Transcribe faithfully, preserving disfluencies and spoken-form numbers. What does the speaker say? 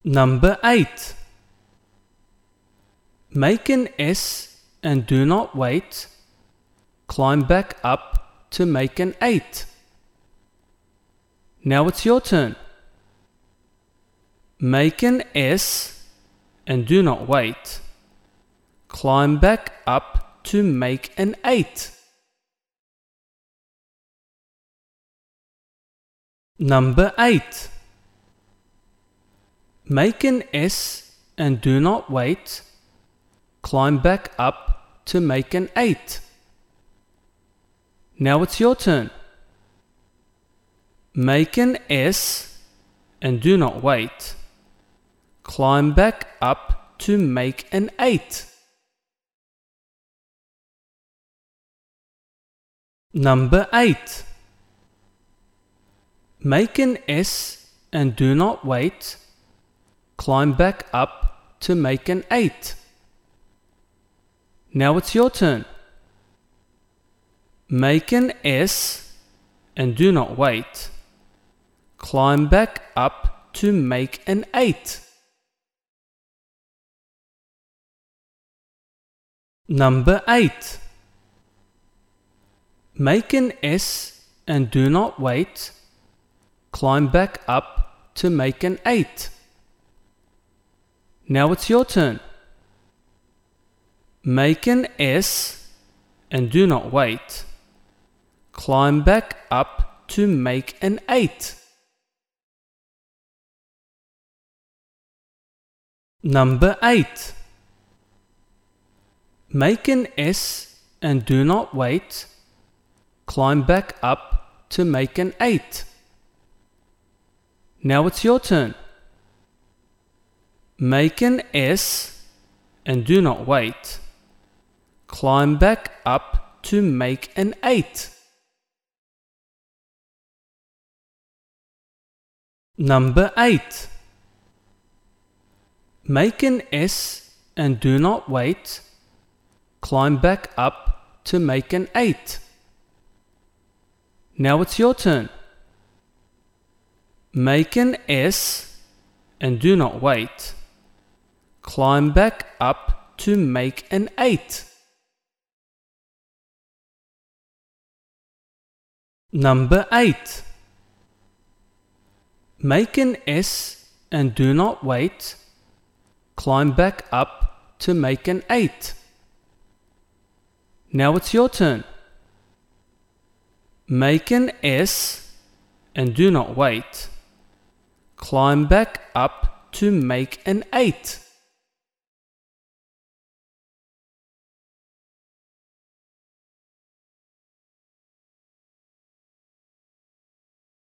Number eight. Make an S and do not wait. Climb back up to make an eight. Now it's your turn. Make an S and do not wait. Climb back up to make an eight. Number eight. Make an S and do not wait. Climb back up to make an eight. Now it's your turn. Make an S and do not wait. Climb back up to make an eight. Number eight. Make an S and do not wait. Climb back up to make an eight. Now it's your turn. Make an S and do not wait. Climb back up to make an eight. Number eight. Make an S and do not wait. Climb back up to make an eight. Now it's your turn. Make an S and do not wait. Climb back up to make an eight. Number eight. Make an S and do not wait. Climb back up to make an eight. Now it's your turn. Make an S and do not wait. Climb back up to make an eight. Number eight. Make an S and do not wait. Climb back up to make an eight. Now it's your turn. Make an S and do not wait. Climb back up to make an eight. Number eight. Make an S and do not wait. Climb back up to make an eight. Now it's your turn. Make an S and do not wait. Climb back up to make an eight.